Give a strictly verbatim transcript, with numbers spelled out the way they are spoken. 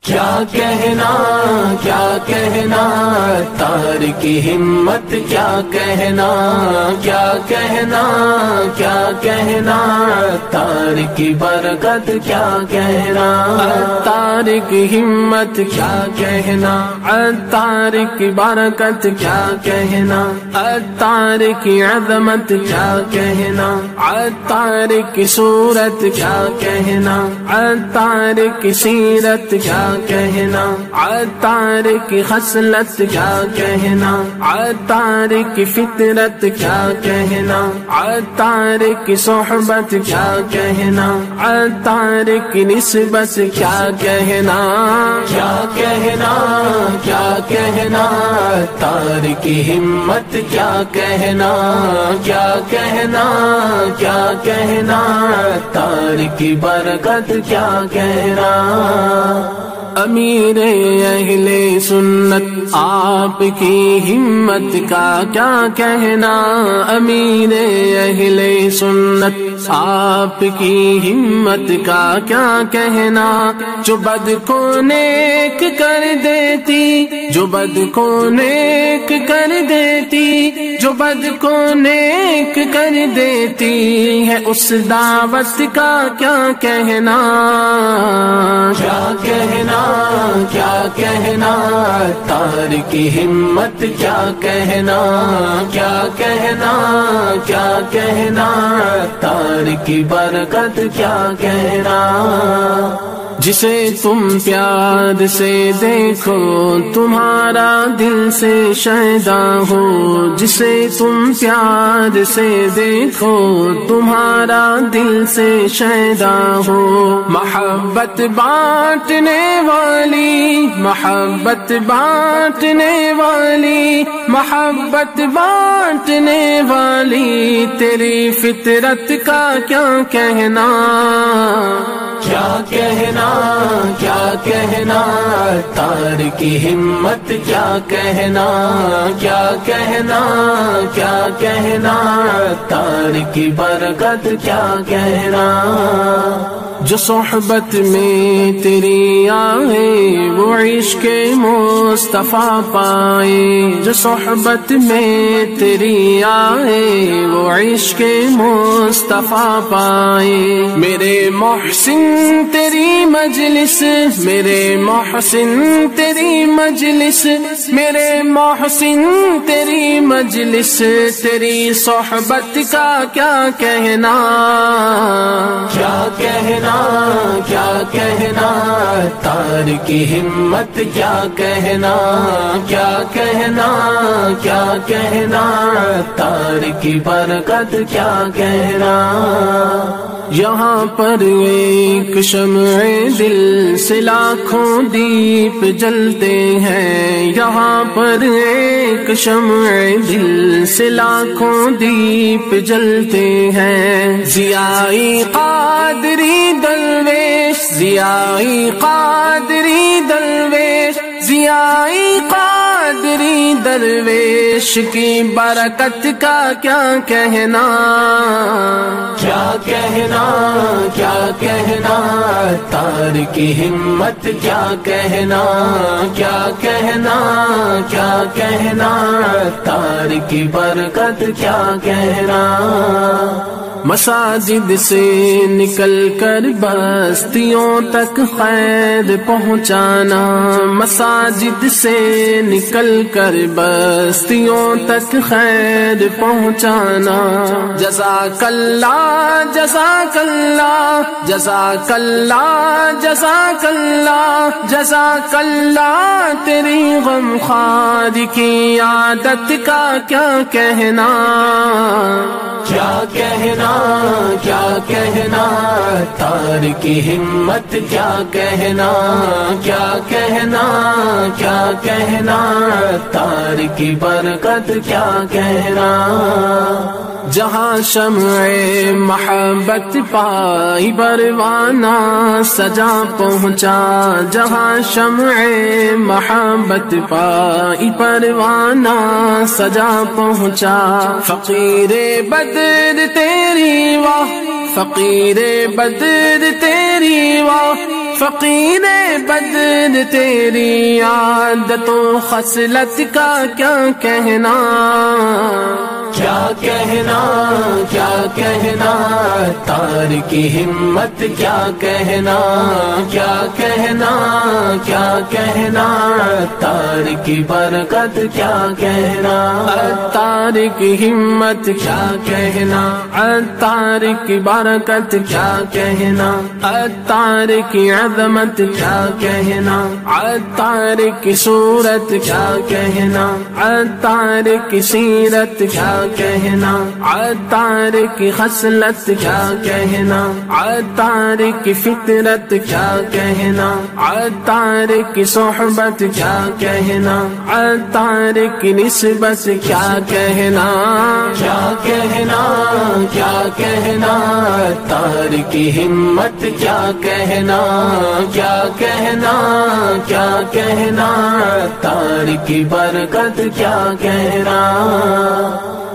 کیا کہنا کیا کہنا تار کی ہمت کیا کہنا کیا کہنا کیا کہنا تار کی برکت کیا کہنا تار کی ہمت کیا کہنا تار کی برکت کیا کہنا تار کی عظمت کیا کہنا تار کی صورت کیا کہنا تار کی سیرت کیا کہنا عطار کی خصلت کیا کہنا عطار کی فطرت کیا کہنا عطار کی صحبت کیا کہنا عطار کی نسبت کیا کہنا کیا کہنا کیا کہنا عطار کی ہمت کیا کہنا کیا کہنا کیا کہنا عطار کی برکت کیا کہنا امیر اہل سنت آپ کی ہمت کا کیا کہنا امیر اہل سنت آپ کی ہمت کا کیا کہنا جو بد کو نیک کر دیتی جو بد کو نیک کر دیتی جو بد کو نیک کر دیتی ہے اس دعوت کا کیا کہنا کیا کہنا کیا کہنا تار کی ہمت کیا کہنا کیا کہنا کیا کہنا تار کی برکت کیا کہنا جسے تم پیار سے دیکھو تمہارا دل سے شیدا ہو جسے تم پیار سے دیکھو تمہارا دل سے شیدا ہو محبت بانٹنے والی محبت بانٹنے والی محبت بانٹنے والی تیری فطرت کا کیا کہنا کیا کہنا کیا کہنا تار کی ہمت کیا کہنا کیا کہنا کیا کہنا تار کی برکت کیا کہنا جو صحبت میں تیری آئے وہ عشق مصطفیٰ پائے جو صحبت میں تیری آئے وہ عشق مصطفیٰ پائے میرے محسن تیری مجلس میرے محسن تیری مجلس میرے محسن تیری مجلس تیری صحبت کا کیا کہنا کیا کہنا کیا کہنا تار کی ہمت کیا کہنا کیا کہنا کیا کہنا تار کی برکت کیا کہنا یہاں پر ایک شمع دل سے لاکھوں دیپ جلتے ہیں یہاں پر ایک شمع دل سے لاکھوں دیپ جلتے ہیں ضیائی قادری درویش ضیائی قادری درویش ضیائی قادری درویش کی برکت کا کیا کہنا کیا کہنا کیا کہنا تار کی ہمت کیا کہنا کیا کہنا کیا کہنا تار کی برکت کیا کہنا مساجد سے نکل کر بستیوں تک خیر پہنچانا مساجد سے نکل کر بستیوں تک خیر پہنچانا جزاک اللہ جزاک اللہ جزاک اللہ جزاک اللہ جزاک اللہ تیری غمخوار کی عادت کا کیا کہنا کیا کہنا کیا کہنا تار کی ہمت کیا کہنا کیا کہنا کیا کہنا تار کی برکت کیا کہنا جہاں شمع محبت پائی پروانہ سجا پہنچا جہاں شمع محبت پائی پروانہ سجا پہنچا فقیر بدر تیری واہ فقیر بدر تیری واہ فقیر بدر تیری عادت و خصلت کا کیا کہنا، کیا کہنا کیا کہنا، تارک ہمت کیا کہنا، کیا کہنا کیا کہنا، تارک برکت کیا کہنا، تارک ہمت کیا کہنا، تارک برکت کیا کہنا، تارک عظمت کیا کہنا، تارک صورت کیا کہنا، تارک سیرت کیا کہنا، تارک خصلت کیا کہنا، تارک فطرت کیا کہنا، تارک صحبت کیا کہنا، تارک نسبت کیا کہنا، کیا کہنا کیا کہنا، تارک ہمت کیا کہنا، کیا کہنا کیا کہنا، تارک برکت کیا کہنا۔